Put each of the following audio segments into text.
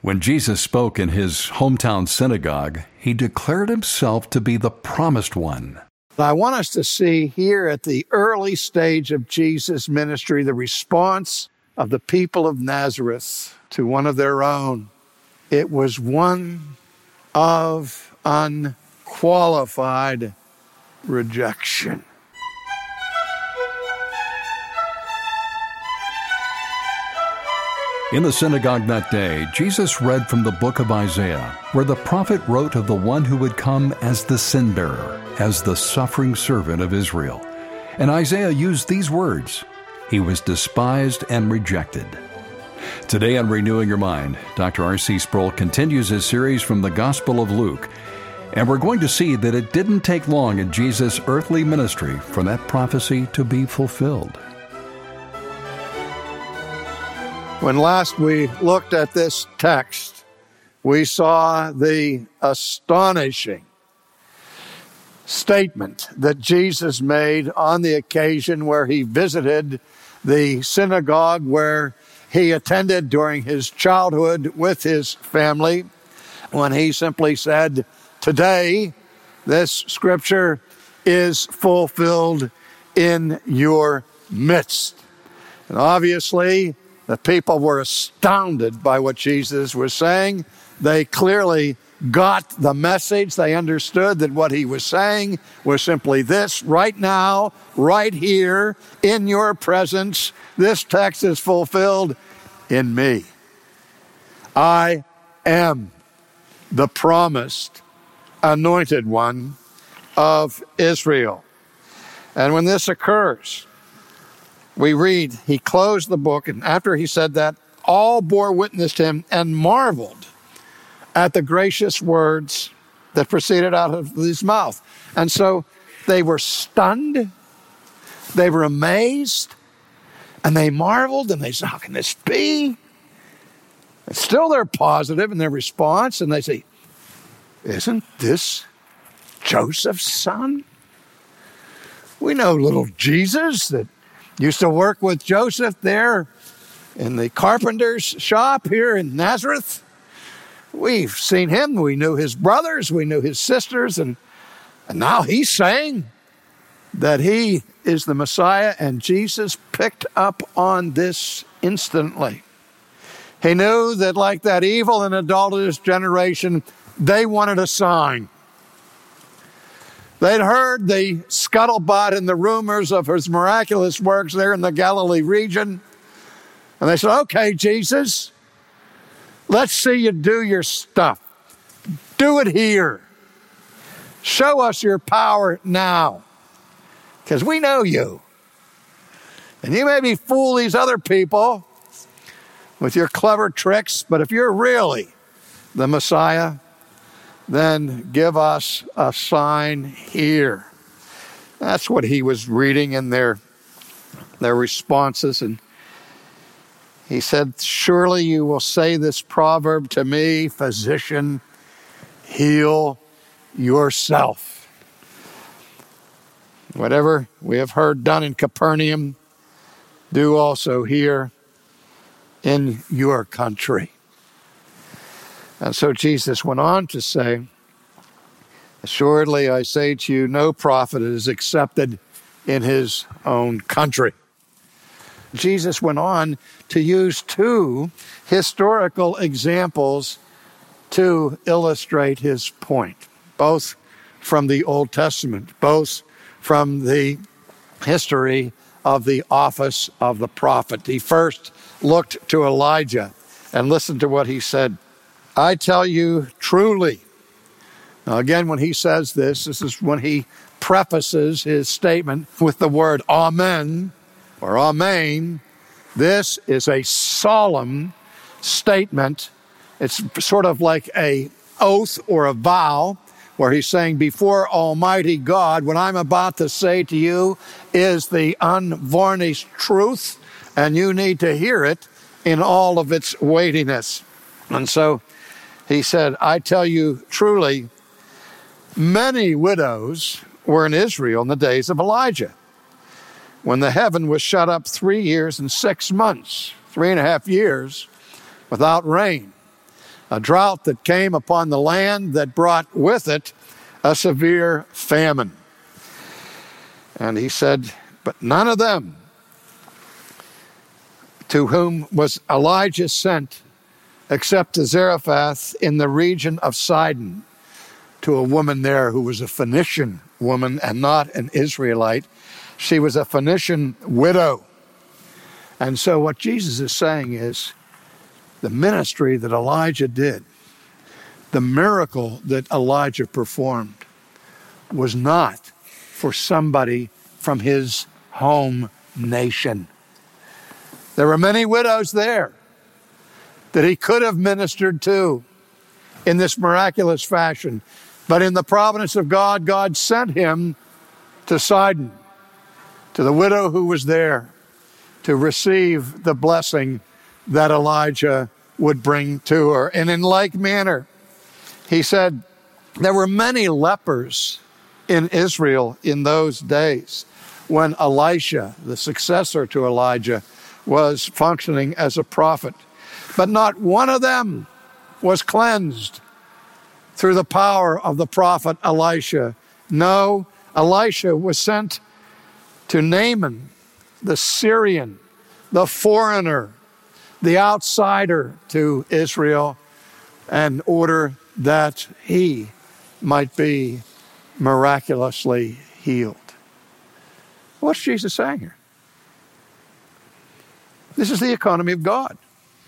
When Jesus spoke in his hometown synagogue, he declared himself to be the promised one. I want us to see here at the early stage of Jesus' ministry the response of the people of Nazareth to one of their own. It was one of unqualified rejection. In the synagogue that day, Jesus read from the book of Isaiah, where the prophet wrote of the one who would come as the sin-bearer, as the suffering servant of Israel. And Isaiah used these words, "He was despised and rejected." Today on Renewing Your Mind, Dr. R.C. Sproul continues his series from the Gospel of Luke. And we're going to see that it didn't take long in Jesus' earthly ministry for that prophecy to be fulfilled. When last we looked at this text, we saw the astonishing statement that Jesus made on the occasion where he visited the synagogue where he attended during his childhood with his family, when he simply said, "Today, this scripture is fulfilled in your midst." And obviously, the people were astounded by what Jesus was saying. They clearly got the message. They understood that what he was saying was simply this: right now, right here, in your presence, this text is fulfilled in me. I am the promised anointed one of Israel. And when this occurs, we read, he closed the book, and after he said that, all bore witness to him and marveled at the gracious words that proceeded out of his mouth. And so they were stunned, they were amazed, and they marveled, and they said, how can this be? And still they're positive in their response, and they say, isn't this Joseph's son? We know little Jesus that used to work with Joseph there in the carpenter's shop here in Nazareth. We've seen him. We knew his brothers. We knew his sisters. And now he's saying that he is the Messiah. And Jesus picked up on this instantly. He knew that like that evil and adulterous generation, they wanted a sign. They'd heard the scuttlebutt and the rumors of his miraculous works there in the Galilee region. And they said, okay, Jesus, let's see you do your stuff. Do it here. Show us your power now. Because we know you. And you maybe fool these other people with your clever tricks, but if you're really the Messiah, then give us a sign here. That's what he was reading in their responses. And he said, surely you will say this proverb to me, physician, heal yourself. Whatever we have heard done in Capernaum, do also here in your country. And so Jesus went on to say, assuredly I say to you, no prophet is accepted in his own country. Jesus went on to use two historical examples to illustrate his point, both from the Old Testament, both from the history of the office of the prophet. He first looked to Elijah and listened to what he said. I tell you truly. Now again, when he says this is when he prefaces his statement with the word amen or amen. This is a solemn statement. It's sort of like an oath or a vow where he's saying before Almighty God, what I'm about to say to you is the unvarnished truth, and you need to hear it in all of its weightiness. And so he said, I tell you truly, many widows were in Israel in the days of Elijah, when the heaven was shut up 3 years and 6 months, 3.5 years, without rain. a drought that came upon the land that brought with it a severe famine. And he said, but none of them to whom was Elijah sent except to Zarephath in the region of Sidon, to a woman there who was a Phoenician woman and not an Israelite. She was a Phoenician widow. And so what Jesus is saying is the ministry that Elijah did, the miracle that Elijah performed, was not for somebody from his home nation. There were many widows there that he could have ministered to in this miraculous fashion. But in the providence of God, God sent him to Sidon, to the widow who was there, to receive the blessing that Elijah would bring to her. And in like manner, he said, there were many lepers in Israel in those days when Elisha, the successor to Elijah, was functioning as a prophet. But not one of them was cleansed through the power of the prophet Elisha. No, Elisha was sent to Naaman, the Syrian, the foreigner, the outsider to Israel, in order that he might be miraculously healed. What's Jesus saying here? This is the economy of God.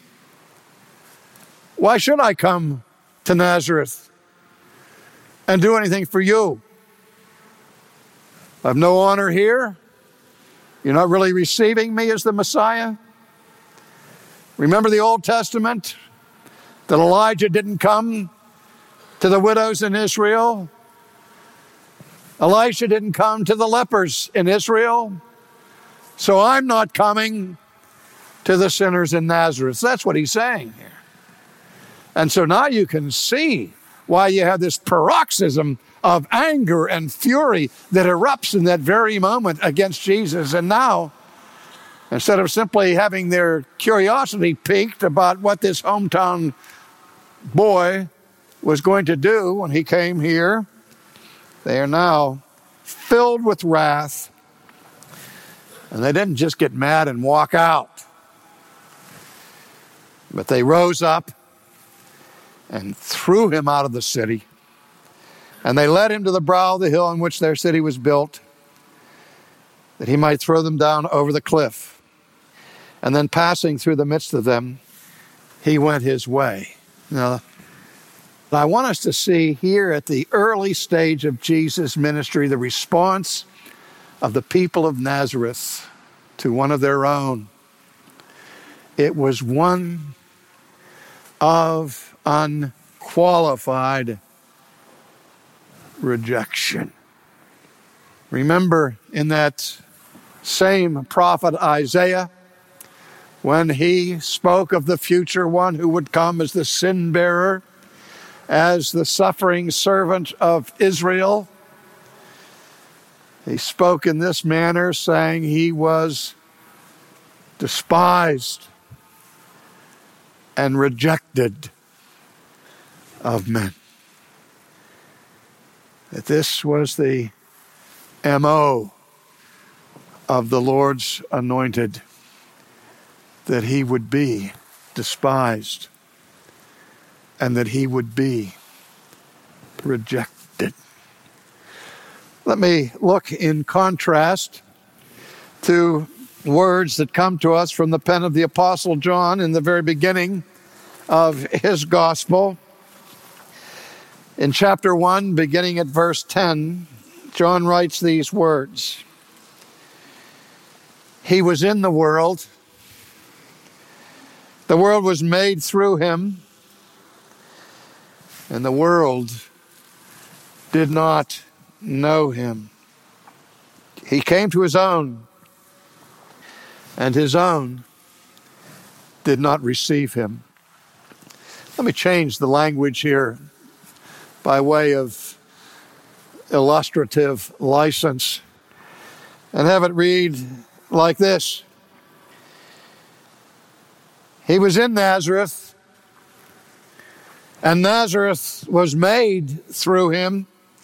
Why should I come to Nazareth and do anything for you? I have no honor here. You're not really receiving me as the Messiah. Remember the Old Testament, that Elijah didn't come to the widows in Israel. Elisha didn't come to the lepers in Israel. So I'm not coming to the sinners in Nazareth. That's what he's saying here. And so now you can see why you have this paroxysm of anger and fury that erupts in that very moment against Jesus. And now, instead of simply having their curiosity piqued about what this hometown boy was going to do when he came here, they are now filled with wrath. And they didn't just get mad and walk out, but they rose up and threw him out of the city. And they led him to the brow of the hill on which their city was built, that he might throw them down over the cliff. And then passing through the midst of them, he went his way. Now, I want us to see here at the early stage of Jesus' ministry, the response of the people of Nazareth to one of their own. It was one of unqualified rejection. Remember in that same prophet Isaiah, when he spoke of the future one who would come as the sin bearer, as the suffering servant of Israel, he spoke in this manner, saying he was despised and rejected of men. That this was the MO of the Lord's anointed, that he would be despised and that he would be rejected. Let me look in contrast to words that come to us from the pen of the Apostle John in the very beginning of his gospel. In chapter 1, beginning at verse 10, John writes these words. He was in the world. The world was made through him, and the world did not know him. He came to his own, and his own did not receive him. Let me change the language here by way of illustrative license and have it read like this. He was in Nazareth, And Nazareth was made through him.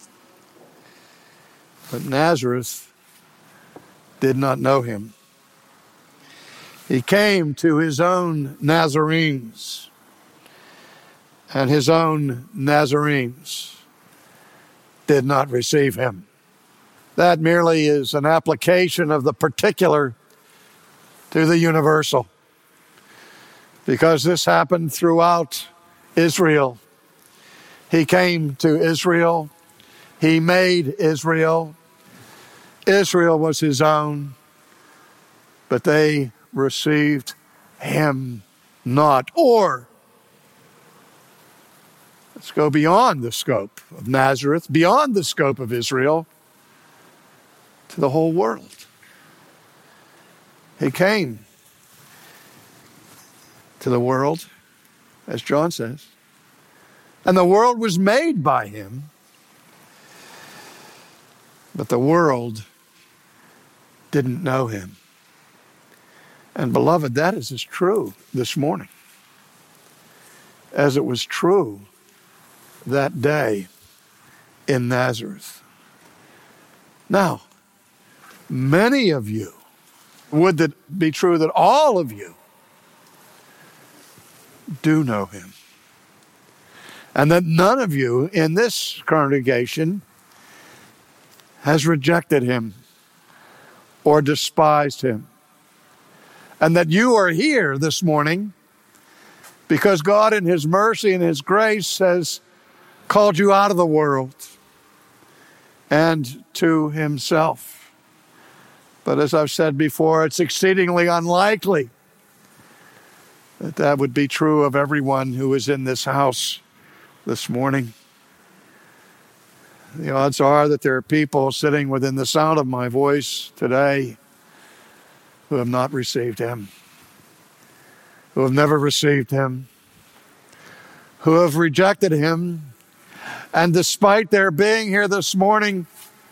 But Nazareth did not know him. He came to his own Nazarenes, and his own Nazarenes did not receive him. That merely is an application of the particular to the universal, because this happened throughout Israel. He came to Israel. He made Israel. Israel was his own, but they received him not. Or, let's go beyond the scope of Nazareth, beyond the scope of Israel, to the whole world. He came to the world, as John says, and the world was made by him, but the world didn't know him. And beloved, that is as true this morning as it was true that day in Nazareth. Now, many of you, would it be true that all of you do know him, and that none of you in this congregation has rejected him or despised him, and that you are here this morning because God in his mercy and his grace has called you out of the world and to himself. But as I've said before, it's exceedingly unlikely that that would be true of everyone who is in this house this morning. The odds are that there are people sitting within the sound of my voice today who have not received him, who have never received him, who have rejected him. And despite their being here this morning,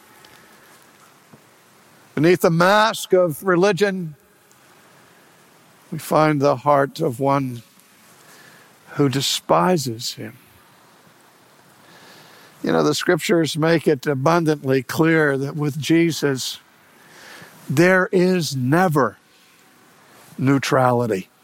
beneath the mask of religion, we find the heart of one who despises him. You know, the scriptures make it abundantly clear that with Jesus, there is never neutrality.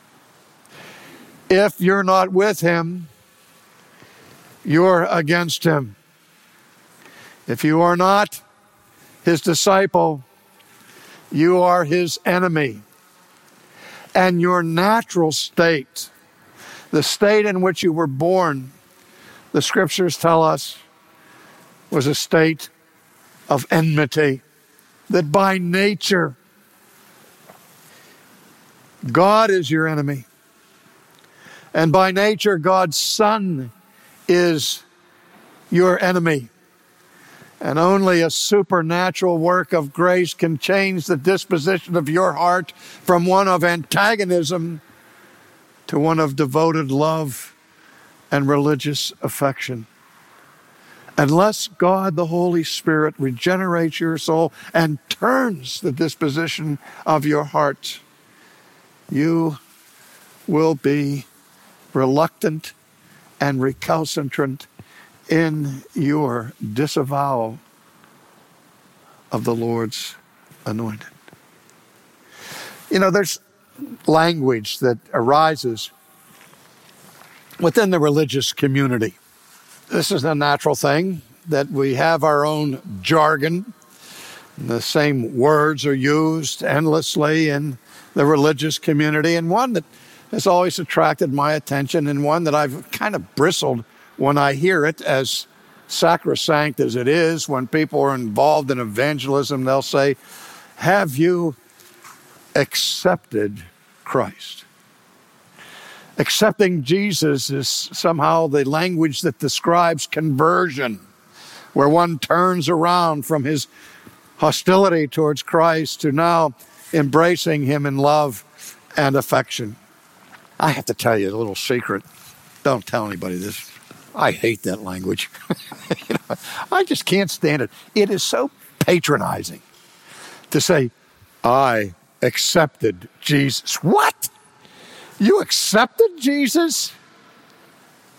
If you're not with him, you're against him. If you are not his disciple, you are his enemy. And your natural state, the state in which you were born, the scriptures tell us, was a state of enmity. That by nature, God is your enemy. And by nature, God's Son is your enemy. And only a supernatural work of grace can change the disposition of your heart from one of antagonism to one of devoted love and religious affection. Unless God, the Holy Spirit, regenerates your soul and turns the disposition of your heart, you will be reluctant and recalcitrant in your disavowal of the Lord's anointed. You know, there's language that arises within the religious community. This is a natural thing, that we have our own jargon. The same words are used endlessly in the religious community, and one that has always attracted my attention, and one that I've kind of bristled when I hear it, as sacrosanct as it is. When people are involved in evangelism, they'll say, "Have you accepted Christ?" Accepting Jesus is somehow the language that describes conversion, where one turns around from his hostility towards Christ to now embracing him in love and affection. I have to tell you a little secret. Don't tell anybody this. I hate that language. I just can't stand it. It is so patronizing to say, "I accepted Jesus." What? You accepted Jesus?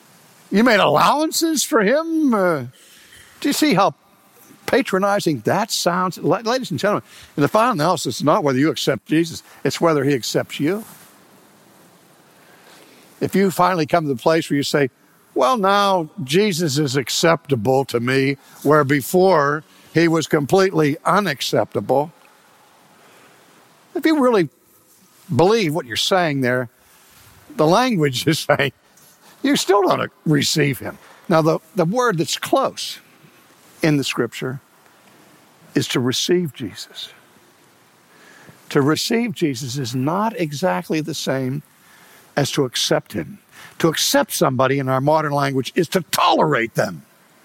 You made allowances for him? Do you see how patronizing that sounds? Ladies and gentlemen, in the final analysis, it's not whether you accept Jesus, it's whether he accepts you. If you finally come to the place where you say, well, now Jesus is acceptable to me, where before he was completely unacceptable. If you really believe what you're saying there, the language is saying, you still don't receive him. Now, the word that's close in the scripture is to receive Jesus. To receive Jesus is not exactly the same as to accept him. To accept somebody in our modern language is to tolerate them.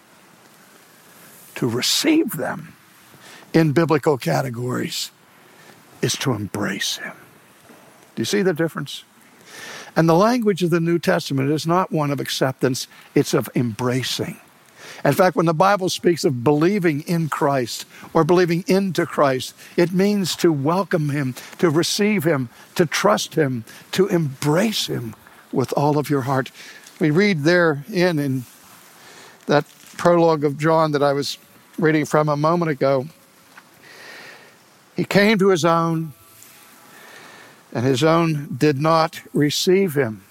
To receive them in biblical categories is to embrace him. Do you see the difference? And the language of the New Testament is not one of acceptance, it's of embracing. In fact, when the Bible speaks of believing in Christ or believing into Christ, it means to welcome him, to receive him, to trust him, to embrace him with all of your heart. We read there in that prologue of John that I was reading from a moment ago. He came to his own, and his own did not receive him.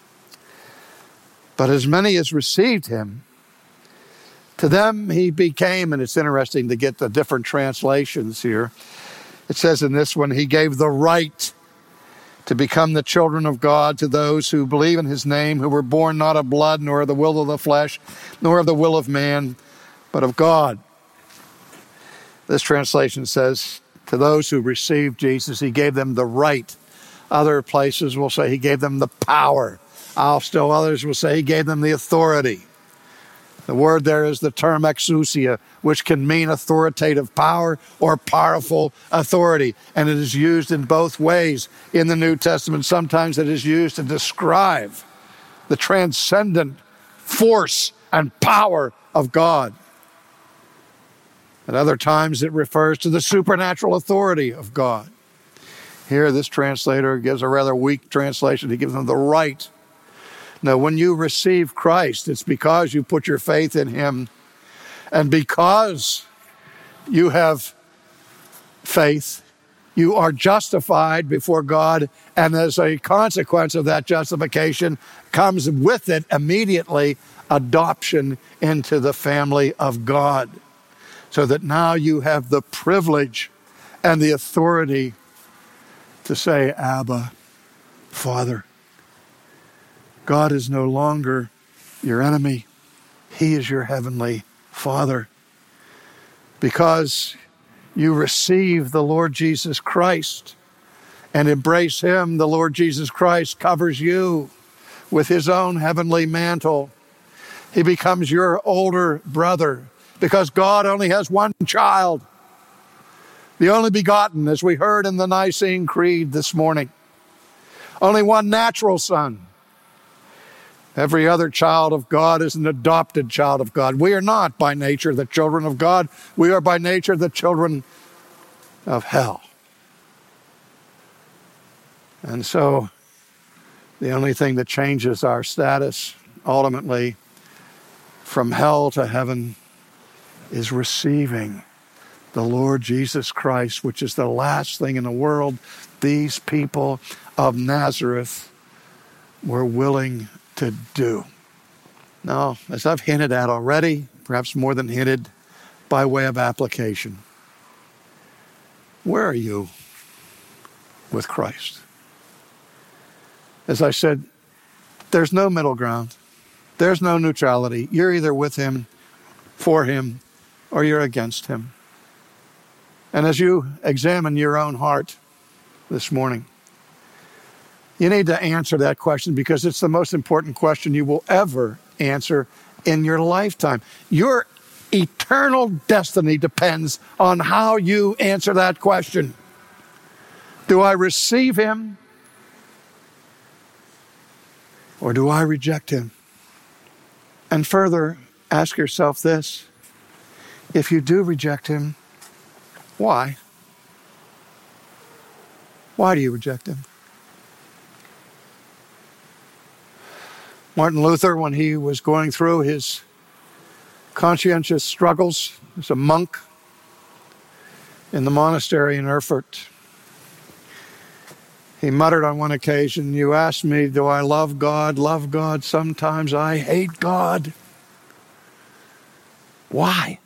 But as many as received him, to them he became, and it's interesting to get the different translations here. It says in this one, he gave the right to become the children of God to those who believe in his name, who were born not of blood, nor of the will of the flesh, nor of the will of man, but of God. This translation says, to those who received Jesus, he gave them the right. Other places will say he gave them the power. Still others will say he gave them the authority. The word there is the term exousia, which can mean authoritative power or powerful authority. And it is used in both ways in the New Testament. Sometimes it is used to describe the transcendent force and power of God. At other times it refers to the supernatural authority of God. Here, this translator gives a rather weak translation. He gives them the right. Now, when you receive Christ, it's because you put your faith in him. And because you have faith, you are justified before God. And as a consequence of that justification, comes with it immediately adoption into the family of God. So that now you have the privilege and the authority to say, Abba, Father. God is no longer your enemy. He is your heavenly Father. Because you receive the Lord Jesus Christ and embrace him, the Lord Jesus Christ covers you with his own heavenly mantle. He becomes your older brother because God only has one child, the only begotten, as we heard in the Nicene Creed this morning. Only one natural son. Every other child of God is an adopted child of God. We are not by nature the children of God. We are by nature the children of hell. And so the only thing that changes our status ultimately from hell to heaven is receiving the Lord Jesus Christ, which is the last thing in the world these people of Nazareth were willing to do. Now, as I've hinted at already, perhaps more than hinted, by way of application, where are you with Christ? As I said, there's no middle ground. There's no neutrality. You're either with him, for him, or you're against him. And as you examine your own heart this morning, you need to answer that question because it's the most important question you will ever answer in your lifetime. Your eternal destiny depends on how you answer that question. Do I receive him or do I reject him? And further, ask yourself this. If you do reject him, why? Why do you reject him? Martin Luther, when he was going through his conscientious struggles as a monk in the monastery in Erfurt, he muttered on one occasion, "You ask me, do I love God? Love God. Sometimes I hate God." Why?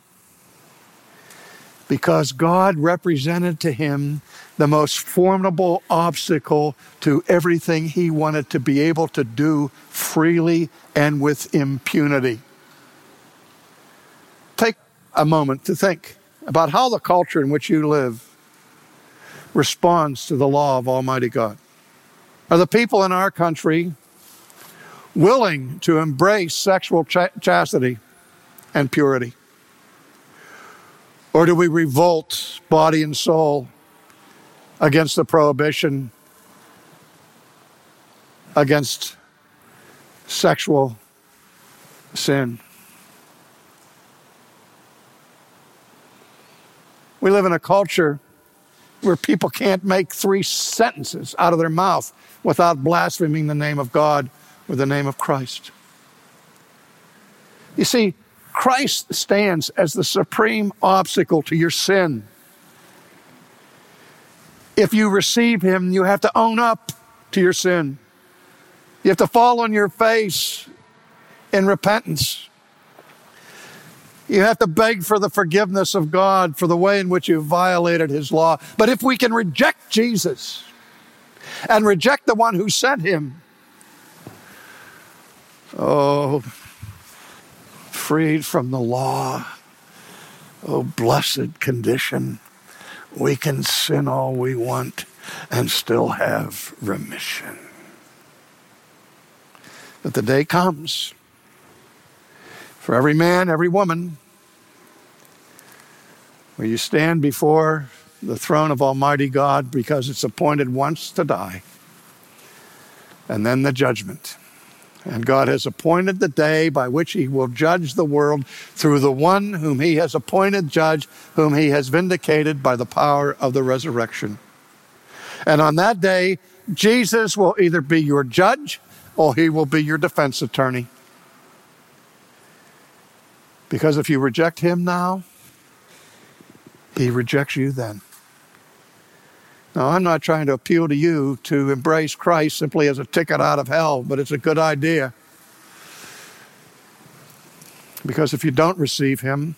Because God represented to him the most formidable obstacle to everything he wanted to be able to do freely and with impunity. Take a moment to think about how the culture in which you live responds to the law of Almighty God. Are the people in our country willing to embrace sexual chastity and purity? Or do we revolt body and soul against the prohibition against sexual sin? We live in a culture where people can't make 3 sentences out of their mouth without blaspheming the name of God or the name of Christ. You see, Christ stands as the supreme obstacle to your sin. If you receive him, you have to own up to your sin. You have to fall on your face in repentance. You have to beg for the forgiveness of God for the way in which you violated his law. But if we can reject Jesus and reject the one who sent him, freed from the law, blessed condition, we can sin all we want and still have remission. But the day comes for every man, every woman, where you stand before the throne of Almighty God, because it's appointed once to die, and then the judgment. And God has appointed the day by which he will judge the world through the one whom he has appointed judge, whom he has vindicated by the power of the resurrection. And on that day, Jesus will either be your judge or he will be your defense attorney. Because if you reject him now, he rejects you then. Now, I'm not trying to appeal to you to embrace Christ simply as a ticket out of hell, but it's a good idea. Because if you don't receive him,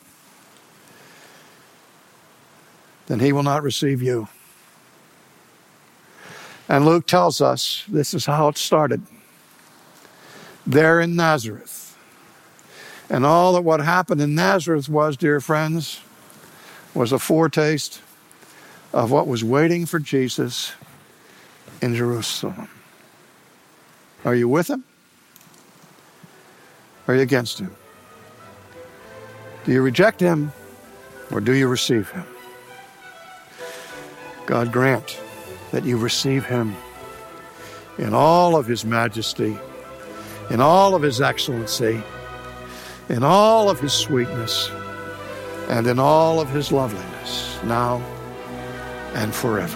then he will not receive you. And Luke tells us this is how it started. There in Nazareth. And all that what happened in Nazareth was, dear friends, was a foretaste of what was waiting for Jesus in Jerusalem. Are you with him? Are you against him? Do you reject him or do you receive him? God grant that you receive him in all of his majesty, in all of his excellency, in all of his sweetness, and in all of his loveliness, now and forever.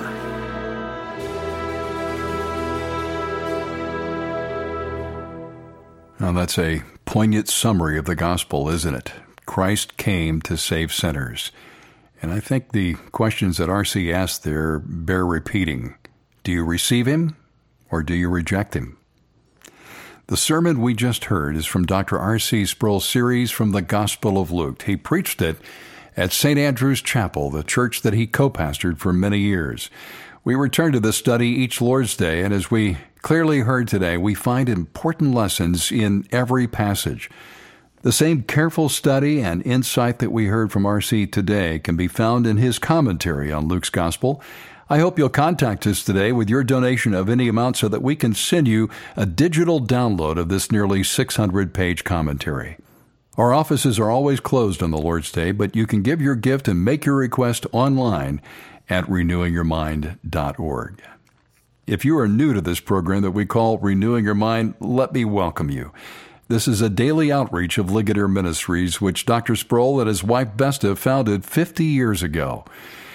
Now that's a poignant summary of the gospel, isn't it? Christ came to save sinners. And I think the questions that R.C. asked there bear repeating. Do you receive him or do you reject him? The sermon we just heard is from Dr. R.C. Sproul's series from the Gospel of Luke. He preached it at St. Andrew's Chapel, the church that he co-pastored for many years. We return to this study each Lord's Day, and as we clearly heard today, we find important lessons in every passage. The same careful study and insight that we heard from R.C. today can be found in his commentary on Luke's Gospel. I hope you'll contact us today with your donation of any amount so that we can send you a digital download of this nearly 600-page commentary. Our offices are always closed on the Lord's Day, but you can give your gift and make your request online at renewingyourmind.org. If you are new to this program that we call Renewing Your Mind, let me welcome you. This is a daily outreach of Ligonier Ministries, which Dr. Sproul and his wife Besta founded 50 years ago.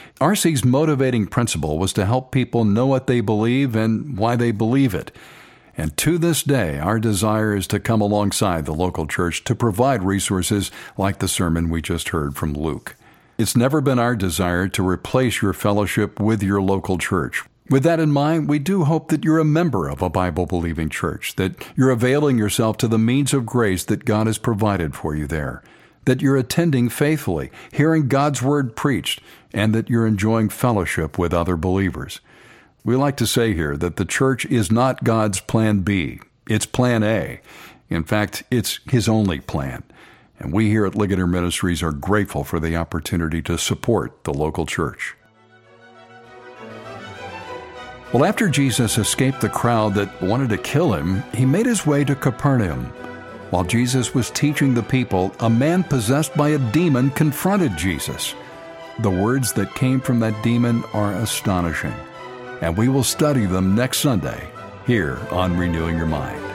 R.C.'s motivating principle was to help people know what they believe and why they believe it. And to this day, our desire is to come alongside the local church to provide resources like the sermon we just heard from Luke. It's never been our desire to replace your fellowship with your local church. With that in mind, we do hope that you're a member of a Bible-believing church, that you're availing yourself to the means of grace that God has provided for you there, that you're attending faithfully, hearing God's Word preached, and that you're enjoying fellowship with other believers. We like to say here that the church is not God's plan B. It's plan A. In fact, it's His only plan. And we here at Ligonier Ministries are grateful for the opportunity to support the local church. Well, after Jesus escaped the crowd that wanted to kill him, he made his way to Capernaum. While Jesus was teaching the people, a man possessed by a demon confronted Jesus. The words that came from that demon are astonishing, and we will study them next Sunday here on Renewing Your Mind.